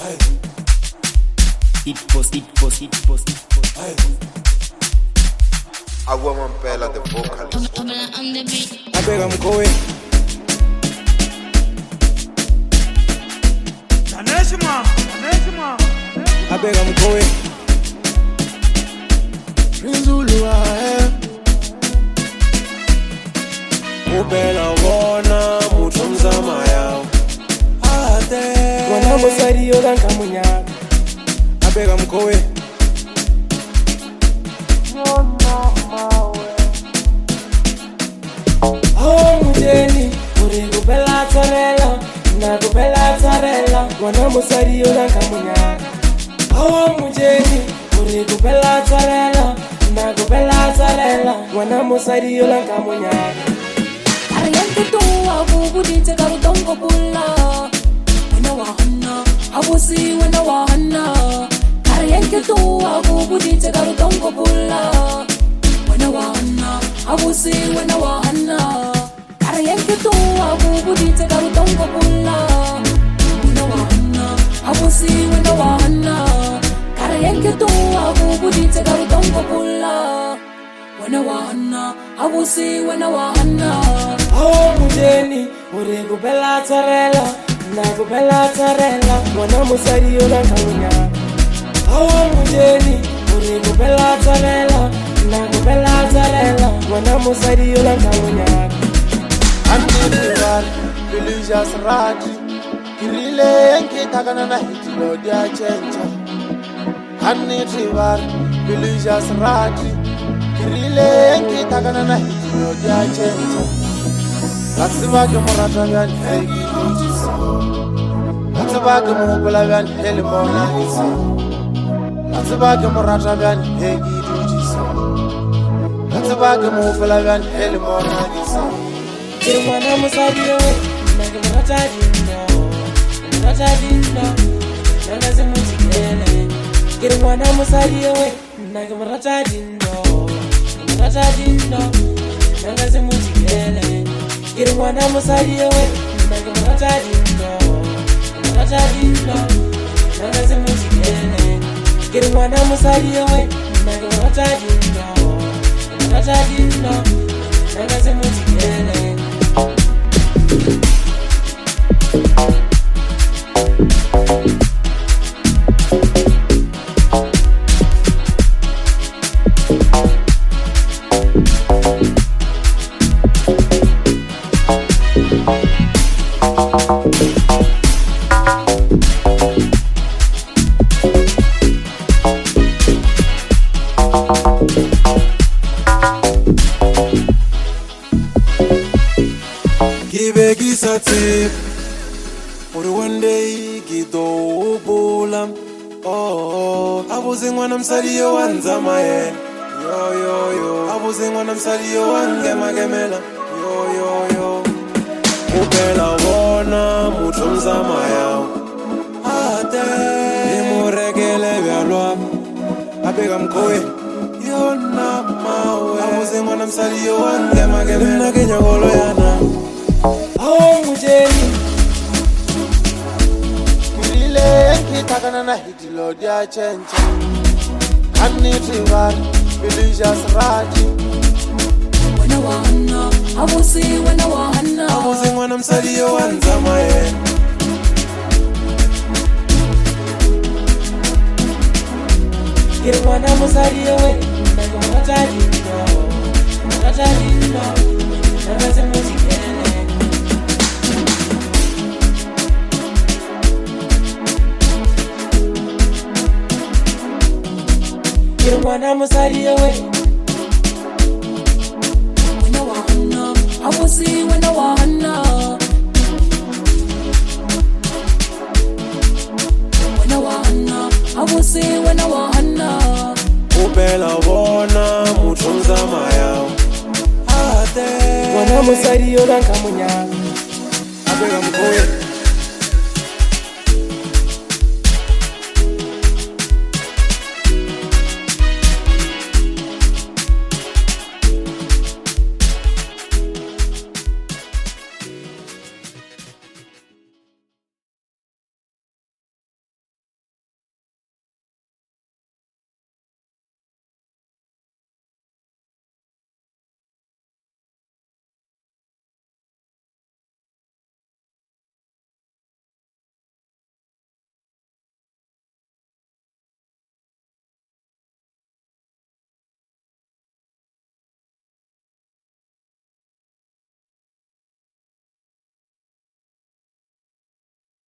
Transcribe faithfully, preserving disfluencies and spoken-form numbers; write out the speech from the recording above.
It post, it post, it post, it post. I want Pella the vocalist. I beg I'm going. I beg I'm going. Rinzulu ahe. Ubela wona mutumza maya. Ate. Wana musari yoga kamunya. I beg I'm going. Oh mujeni, uri kubela tarela, na kubela tarela, wana musari yoga kamunya. Oh mujeni, uri kubela tarela, na kubela tarela, wana musari yoga kamunya. Ariente tu abu budite karutongo pula, wena wahana, abusi wena wahana. Ariente tu abu budite karutongo pula, wena wahana, abusi wena wahana. Ariente tu abu budite karutongo pula, wena wahana, abusi wena wahana. Ariente tu abu budite karutongo pula, wena wahana, abusi wena wahana. Oh mujeni, uri kubela tarela, na kubela tarela, wana musari yoga kamunya. Oh mujeni, uri kubela tarela, na kubela tarela, wana musari yoga kamunya. Andival, religious rati, kirile enki takana na hitilo dia chencha. Andival, religious rati, kirile enki takana na hitilo dia chencha. Atsiba ke morata byan hegi dutisa. Atsiba ke mopela byan heli mona isa. Atsiba ke morata byan hegi dutisa. Atsiba ke mopela byan heli mona isa. Kirwana musadiyo, nage morata dindo, morata dindo, nanga zimutikele. Kirwana musadiyo, nage morata dindo, morata dindo, nanga zimutikele. Kirwana musadiyo, nage morata dindo, morata dindo, nanga zimutikele. Kirwana musadiyo, nage morata dindo, morata dindo, nanga zimutikele. Kibegisa tip, uri one day gido bolam. Oh, abuzingwa namsaliyo wanzama yen. Yo yo yo, abuzingwa namsaliyo wangema gemela. Yo yo yo, ubela wona mutumza maya. Ate, imuregele vyalwa, abega mkowe. Yo na mawe, abuzingwa namsaliyo wangema gemela. Nina kenya golo yana. Oh mujeni, Kirile enki takana na hitilo dia chencha. Andival, religious rati. Wena wahana, abusi wena wahana. abuzingwa namsaliyo wanzama yen. Kirwana musadiyo, nage morata dindo, morata dindo, nanga zimutikele. Kirwana musadiyo, Wena wahana, abusi wena wahana. Wena wahana, abusi wena wahana. ubela wona mutumza maya. Ate, wana musadiyo kamunya. Abega mkowe.